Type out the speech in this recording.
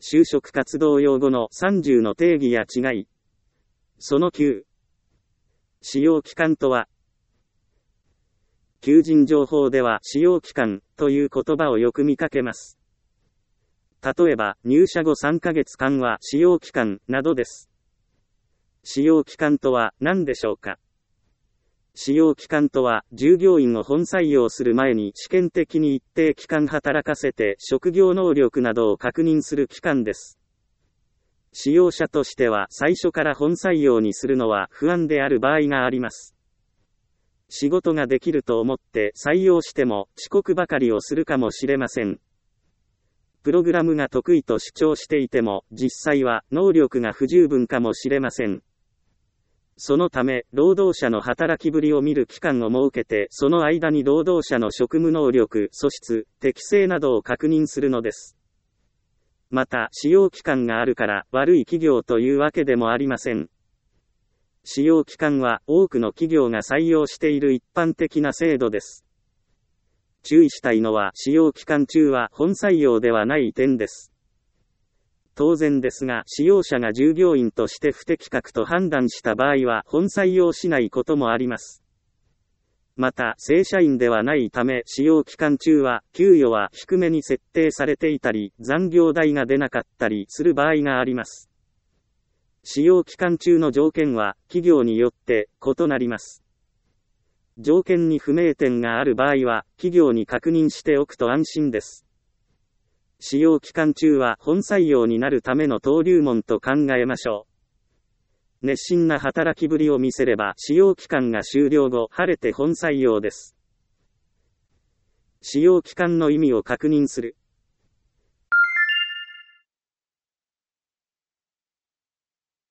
就職活動用語の30の定義や違い。その9。使用期間とは、求人情報では使用期間という言葉をよく見かけます。例えば、入社後3ヶ月間は使用期間などです。使用期間とは何でしょうか。使用期間とは、従業員を本採用する前に試験的に一定期間働かせて職業能力などを確認する期間です。使用者としては最初から本採用にするのは不安である場合があります。仕事ができると思って採用しても遅刻ばかりをするかもしれません。プログラムが得意と主張していても実際は能力が不十分かもしれません。そのため、労働者の働きぶりを見る期間を設けて、その間に労働者の職務能力、素質、適性などを確認するのです。また、使用期間があるから悪い企業というわけでもありません。使用期間は多くの企業が採用している一般的な制度です。注意したいのは使用期間中は本採用ではない点です。当然ですが、使用者が従業員として不適格と判断した場合は本採用しないこともあります。また、正社員ではないため使用期間中は給与は低めに設定されていたり、残業代が出なかったりする場合があります。使用期間中の条件は企業によって異なります。条件に不明点がある場合は企業に確認しておくと安心です。使用期間中は本採用になるための登竜門と考えましょう。熱心な働きぶりを見せれば使用期間が終了後晴れて本採用です。使用期間の意味を確認する。